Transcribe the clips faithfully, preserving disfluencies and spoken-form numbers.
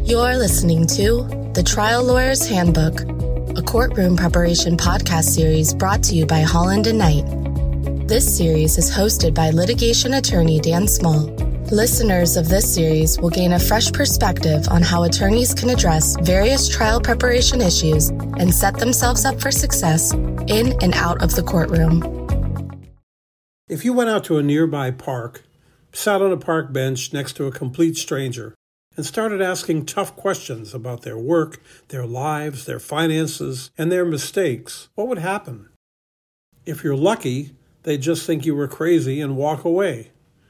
You're listening to The Trial Lawyer's Handbook, a courtroom preparation podcast series brought to you by Holland and Knight. This series is hosted by litigation attorney Dan Small. Listeners of this series will gain a fresh perspective on how attorneys can address various trial preparation issues and set themselves up for success in and out of the courtroom. If you went out to a nearby park, sat on a park bench next to a complete stranger, and started asking tough questions about their work, their lives, their finances, and their mistakes, what would happen? If you're lucky, they'd just think you were crazy and walk away.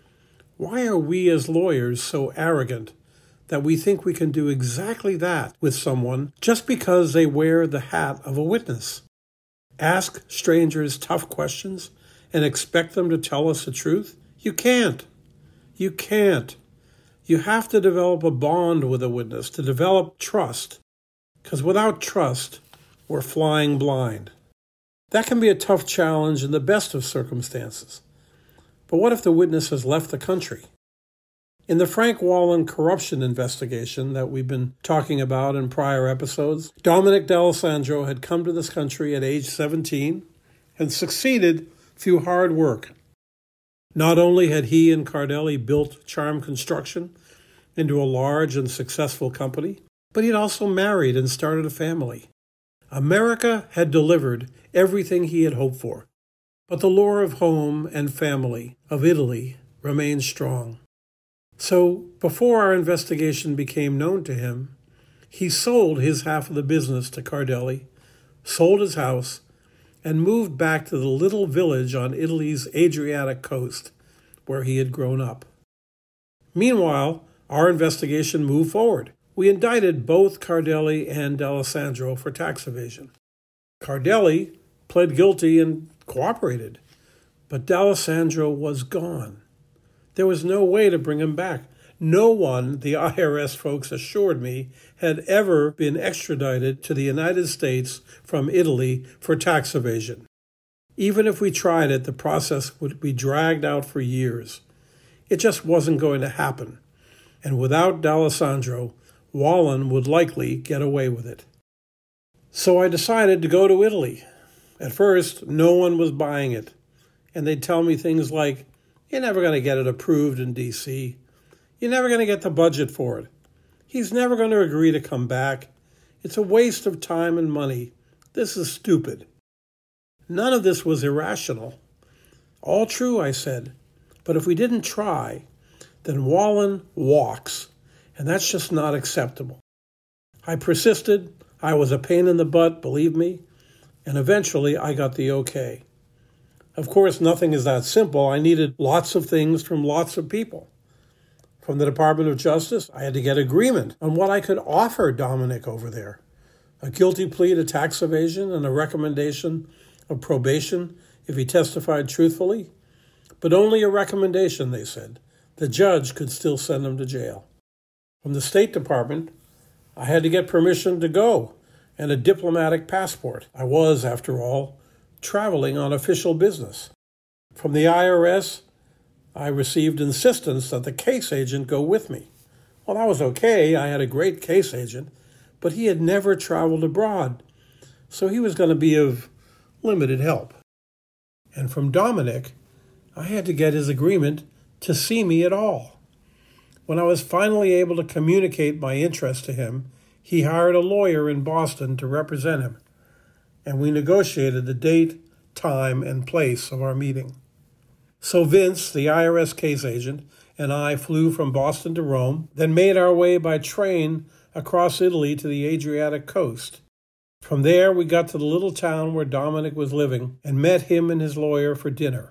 Why are we as lawyers so arrogant that we think we can do exactly that with someone just because they wear the hat of a witness? Ask strangers tough questions and expect them to tell us the truth? You can't. You can't. You have to develop a bond with a witness to develop trust, because without trust, we're flying blind. That can be a tough challenge in the best of circumstances. But what if the witness has left the country? In the Frank Wallen corruption investigation that we've been talking about in prior episodes, Dominic D'Alessandro had come to this country at age seventeen and succeeded through hard work. Not only had he and Cardelli built Charm Construction into a large and successful company, but he'd also married and started a family. America had delivered everything he had hoped for, but the lure of home and family of Italy remained strong. So, before our investigation became known to him, he sold his half of the business to Cardelli, sold his house, and moved back to the little village on Italy's Adriatic coast, where he had grown up. Meanwhile, our investigation moved forward. We indicted both Cardelli and D'Alessandro for tax evasion. Cardelli pled guilty and cooperated, but D'Alessandro was gone. There was no way to bring him back. No one, the I R S folks assured me, had ever been extradited to the United States from Italy for tax evasion. Even if we tried it, the process would be dragged out for years. It just wasn't going to happen. And without D'Alessandro, Wallen would likely get away with it. So I decided to go to Italy. At first, no one was buying it. And they'd tell me things like, "You're never going to get it approved in D C You're never going to get the budget for it. He's never going to agree to come back. It's a waste of time and money. This is stupid." None of this was irrational. All true, I said. But if we didn't try, then Wallen walks, and that's just not acceptable. I persisted. I was a pain in the butt, believe me, and eventually I got the okay. Of course, nothing is that simple. I needed lots of things from lots of people. From the Department of Justice, I had to get agreement on what I could offer Dominic over there. A guilty plea to tax evasion and a recommendation of probation if he testified truthfully. But only a recommendation, they said. The judge could still send him to jail. From the State Department, I had to get permission to go and a diplomatic passport. I was, after all, traveling on official business. From the I R S, I received insistence that the case agent go with me. Well, that was okay. I had a great case agent, but he had never traveled abroad, so he was going to be of limited help. And from Dominic, I had to get his agreement to see me at all. When I was finally able to communicate my interest to him, he hired a lawyer in Boston to represent him, and we negotiated the date, time, and place of our meeting. So Vince, the I R S case agent, and I flew from Boston to Rome, then made our way by train across Italy to the Adriatic coast. From there, we got to the little town where Dominic was living and met him and his lawyer for dinner.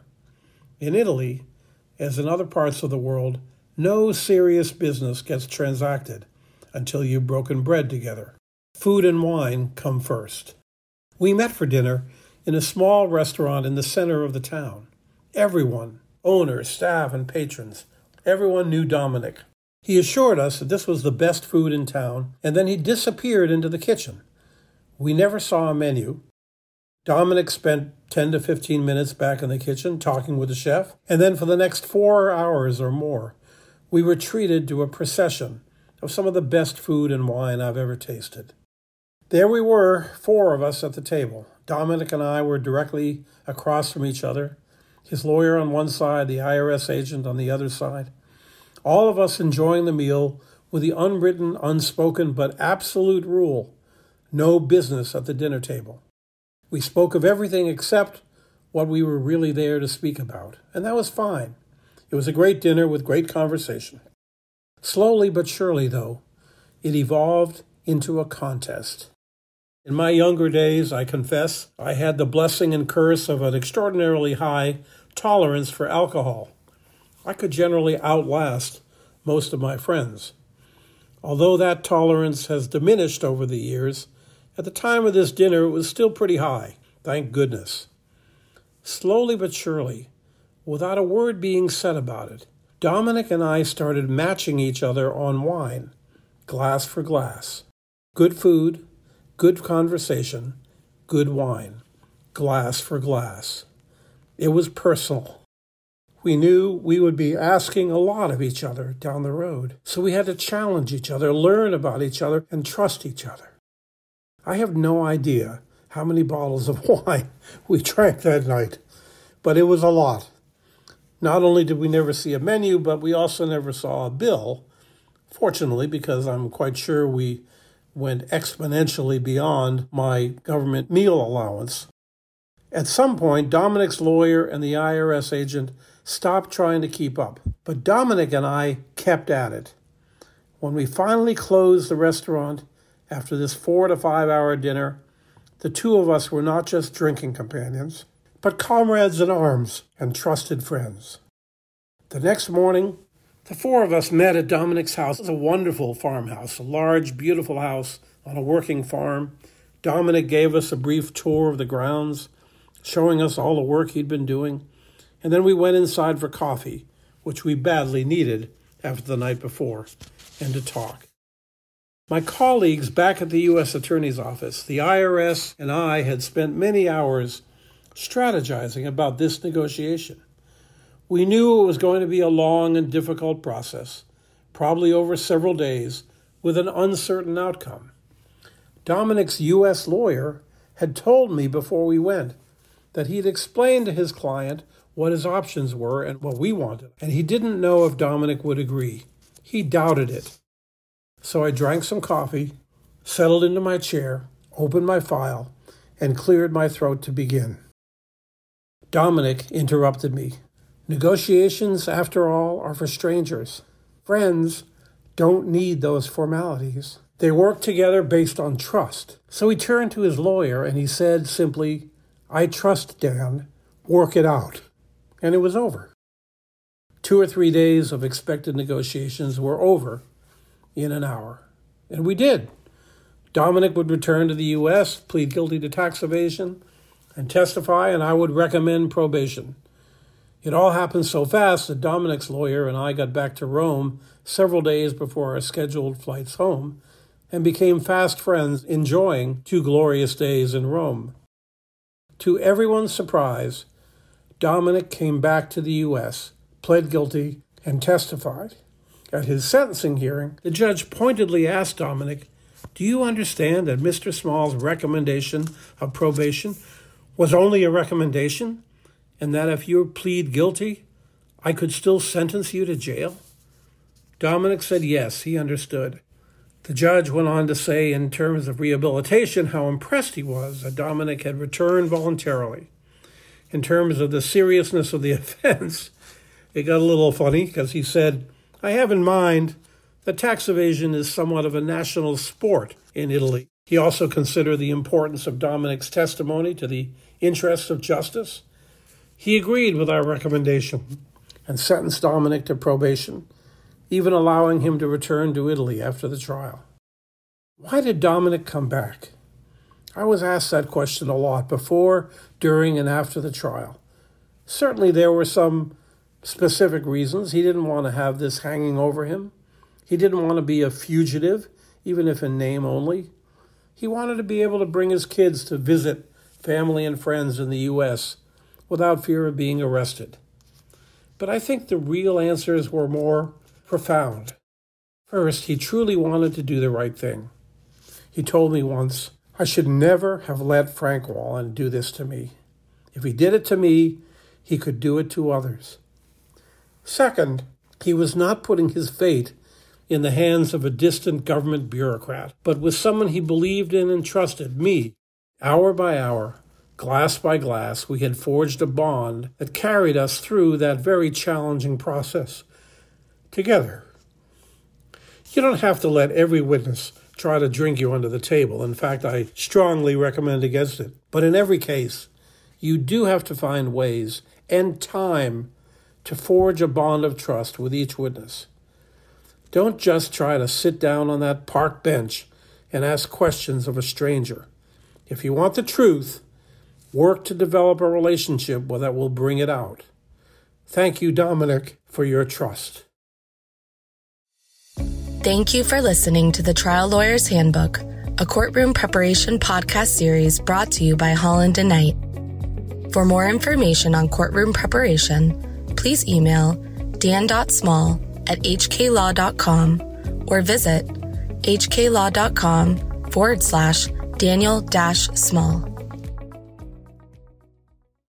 In Italy, as in other parts of the world, no serious business gets transacted until you've broken bread together. Food and wine come first. We met for dinner in a small restaurant in the center of the town. Everyone, owners, staff, and patrons, everyone knew Dominic. He assured us that this was the best food in town, and then he disappeared into the kitchen. We never saw a menu. Dominic spent ten to fifteen minutes back in the kitchen talking with the chef, and then for the next four hours or more, we were treated to a procession of some of the best food and wine I've ever tasted. There we were, four of us at the table. Dominic and I were directly across from each other, his lawyer on one side, the I R S agent on the other side. All of us enjoying the meal with the unwritten, unspoken, but absolute rule: no business at the dinner table. We spoke of everything except what we were really there to speak about, and that was fine. It was a great dinner with great conversation. Slowly but surely, though, it evolved into a contest. In my younger days, I confess, I had the blessing and curse of an extraordinarily high tolerance for alcohol. I could generally outlast most of my friends. Although that tolerance has diminished over the years, at the time of this dinner it was still pretty high, thank goodness. Slowly but surely, without a word being said about it, Dominic and I started matching each other on wine, glass for glass. Good food, good conversation, good wine, glass for glass. It was personal. We knew we would be asking a lot of each other down the road, so we had to challenge each other, learn about each other, and trust each other. I have no idea how many bottles of wine we drank that night, but it was a lot. Not only did we never see a menu, but we also never saw a bill, fortunately, because I'm quite sure we went exponentially beyond my government meal allowance. At some point, Dominic's lawyer and the I R S agent stopped trying to keep up, but Dominic and I kept at it. When we finally closed the restaurant after this four to five hour dinner, the two of us were not just drinking companions, but comrades in arms and trusted friends. The next morning, the four of us met at Dominic's house. It was a wonderful farmhouse, a large, beautiful house on a working farm. Dominic gave us a brief tour of the grounds, showing us all the work he'd been doing, and then we went inside for coffee, which we badly needed after the night before, and to talk. My colleagues back at the U S Attorney's Office, the I R S, and I had spent many hours strategizing about this negotiation. We knew it was going to be a long and difficult process, probably over several days, with an uncertain outcome. Dominic's U S lawyer had told me before we went that he'd explained to his client what his options were and what we wanted, and he didn't know if Dominic would agree. He doubted it. So I drank some coffee, settled into my chair, opened my file, and cleared my throat to begin. Dominic interrupted me. Negotiations, after all, are for strangers. Friends don't need those formalities. They work together based on trust. So he turned to his lawyer and he said simply, "I trust Dan. Work it out." And it was over. Two or three days of expected negotiations were over in an hour. And we did. Dominic would return to the U S, plead guilty to tax evasion, and testify, and I would recommend probation. It all happened so fast that Dominic's lawyer and I got back to Rome several days before our scheduled flights home and became fast friends, enjoying two glorious days in Rome. To everyone's surprise, Dominic came back to the U S, pled guilty, and testified. At his sentencing hearing, the judge pointedly asked Dominic, "Do you understand that Mister Small's recommendation of probation was only a recommendation, and that if you plead guilty, I could still sentence you to jail?" Dominic said yes, he understood. The judge went on to say in terms of rehabilitation how impressed he was that Dominic had returned voluntarily. In terms of the seriousness of the offense, it got a little funny because he said, "I have in mind that tax evasion is somewhat of a national sport in Italy." He also considered the importance of Dominic's testimony to the interests of justice. He agreed with our recommendation and sentenced Dominic to probation, even allowing him to return to Italy after the trial. Why did Dominic come back? I was asked that question a lot before, during, and after the trial. Certainly there were some specific reasons. He didn't want to have this hanging over him. He didn't want to be a fugitive, even if in name only. He wanted to be able to bring his kids to visit family and friends in the U S without fear of being arrested. But I think the real answers were more profound. First, he truly wanted to do the right thing. He told me once, I should never have let Frank Wallen do this to me. If he did it to me, he could do it to others. Second, he was not putting his fate in the hands of a distant government bureaucrat, but with someone he believed in and trusted, me. Hour by hour, glass by glass, we had forged a bond that carried us through that very challenging process together. You don't have to let every witness try to drink you under the table. In fact, I strongly recommend against it. But in every case, you do have to find ways and time to forge a bond of trust with each witness. Don't just try to sit down on that park bench and ask questions of a stranger. If you want the truth, work to develop a relationship that will bring it out. Thank you, Dominic, for your trust. Thank you for listening to the Trial Lawyer's Handbook, a courtroom preparation podcast series brought to you by Holland and Knight. For more information on courtroom preparation, please email dan.small at hklaw.com or visit hklaw.com forward slash Daniel dash Small.